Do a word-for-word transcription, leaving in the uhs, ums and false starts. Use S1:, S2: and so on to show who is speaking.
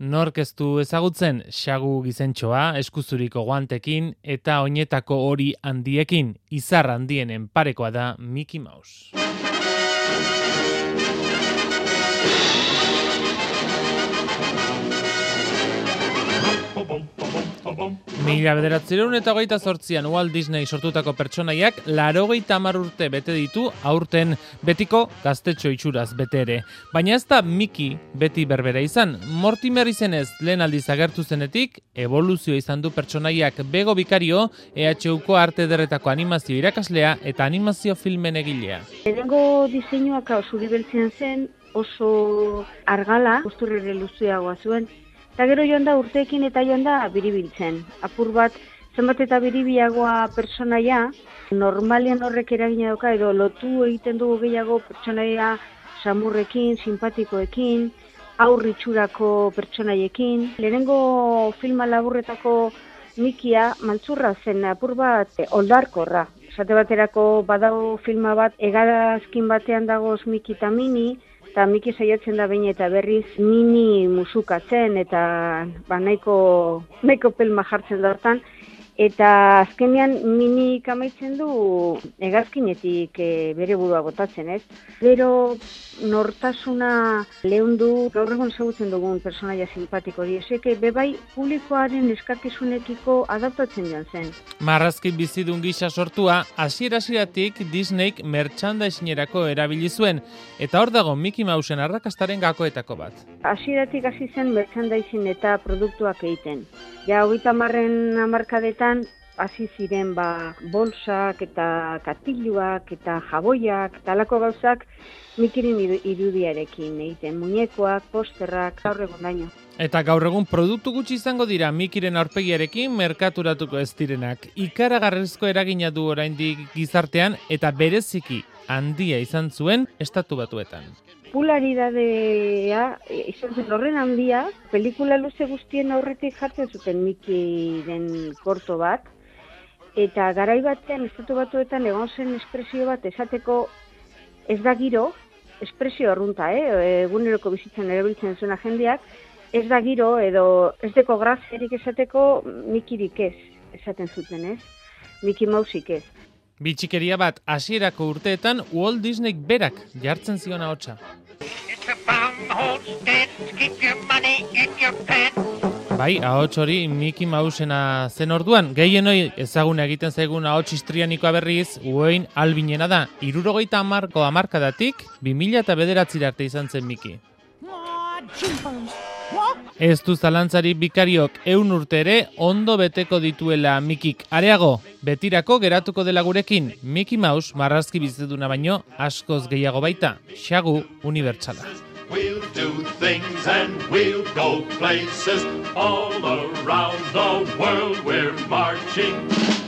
S1: Nork ez du ezagutzen Xagu gizentxoa eskuzuriko guantekin eta oinetako hori handiekin, izar handienen parekoa da Mickey Mouse. Mila bederatziehun eta hogeita zortzian Walt Disney sortutako pertsonaiak laurogeita hamar urte bete ditu aurten betiko gaztetxo itxuraz bete ere. Baina ez da Mickey beti berbera izan. Mortimer izenez lehen aldiz agertu zenetik, evoluzio izan du pertsonaiak Bego Bikario, E H Uko arte ederretako animazio irakaslea eta animazio filmen egilea.
S2: Lehenengo diseinuak zuri beltzean zen, oso argala, posturrere luzeagoa zuen. Eta gero joan da urteekin eta joan da biribiltzen. Apur bat, zenbat eta biribiagoa pertsonaia, normalean horrek eragina dauka, edo lotu egiten dugu gehiago pertsonaia samurrekin, simpatikoekin, aurritxurako pertsonaiekin. Lehenengo filma laburretako Mikia maltzurra zen, apur bat oldarkorra. Esate baterako badago filma bat, hegazkin batean dagoz Miki eta Mini, eta Miki saiatzen da behin eta berriz Mini musukatzen eta ba, nahiko, nahiko pelma jartzen da hortan. Eta azkenean Minik amaitzen du hegazkinetik e, bere burua botatzen, ez? Gero nortasuna leundu gaur egun ezagutzen dugun pertsonaia simpatiko hori. Eseke bebai publikoaren eskakizunekiko adaptatzen joan zen.
S1: Marrazki bizidun gisa sortua, hasiera-hasieratik Disneyk merchandisinerako erabili zuen, eta hor dago Mickey Mouseen arrakastaren gakoetako bat.
S2: Hasieratik hasi zen merchandising eta produktuak egiten. Ja, hogeita hamarren hamarkadetan hasi ziren ba, bolsak eta katiluak eta jaboiak eta halako gauzak Mikiren irudiarekin egiten, muñekoak, posterrak, gaur egun daino.
S1: Eta gaur egun produktu gutxi izango dira Mikiren aurpegiarekin merkaturatuko ez direnak. Ikaragarrizko eragina du oraindik gizartean eta bereziki handia izan zuen Estatu Batuetan.
S2: Popularidadea izan zen horren handia, pelikula luze guztien aurretik jartzen zuten Mikiren korto bat, eta garai batean Estatu Batuetan egon zen espresio bat esateko ez da giro, espresio arrunta, eh? eguneroko bizitzen erabiltzen zuena jendeak, ez da giro edo ez deko graziarik esateko Mikirik ez, esaten zuten, ez? Mickey Mousik ez.
S1: Bitxikeria bat hasierako urteetan Walt Disneyk berak jartzen zion ahotsa. Bai, ahots hori Mickey Mousena zen orduan, gehienoi ezaguna egiten zaigun ahots histrianikoa berriz, Wayne Albinena da, hirurogeita hamarko hamarkadatik, bi mila eta bederatzira arte izan zen Mickey. Ez du zalantzari Bikariok ehun urte ere ondo beteko dituela Mikik. Areago, betirako geratuko dela gurekin, Mickey Mouse marrazki biziduna baino askoz gehiago baita, Xagu unibertsala.
S3: We'll do things and we'll go places all around the world we're marching.